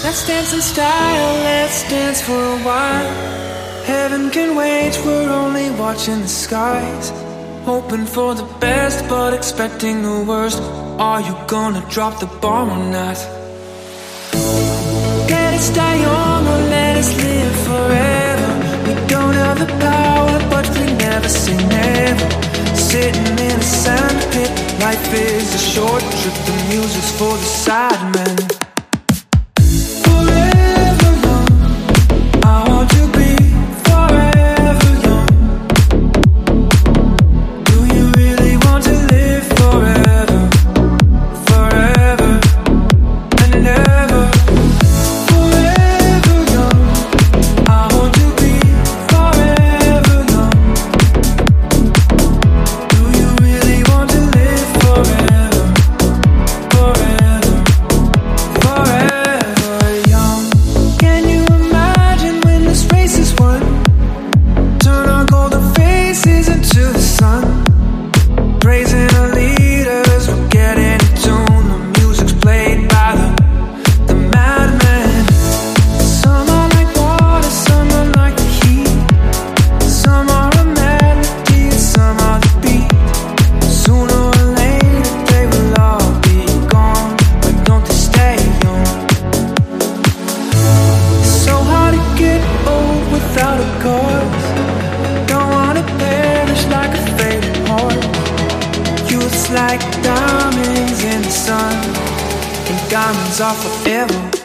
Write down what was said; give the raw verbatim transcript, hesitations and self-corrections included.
Let's dance in style, let's dance for a while. Heaven can wait, we're only watching the skies. Hoping for the best, but expecting the worst. Are you gonna drop the bomb or not? Let us die young or let us live forever. We don't have the power, but we never say never. Sitting in a sandpit, life is a short trip. The music's for the sidemen. Forever young, I want to be forever young. Do you really want to live forever? Forever and ever. Forever young, I want to be forever young. Do you really want to live forever? Forever, forever young. Can you imagine when this race is won? Turn our golden faces into the sun. Praising our leaders, we're getting in tune. The music's played by the, the madmen. Some are like water, some are like the heat. Some are a melody, and some are the beat. Sooner or later they will all be gone. Why don't they stay young? It's so hard to get old without a cause. Don't wanna perish like a faded heart. Youth's like diamonds in the sun, and diamonds are forever.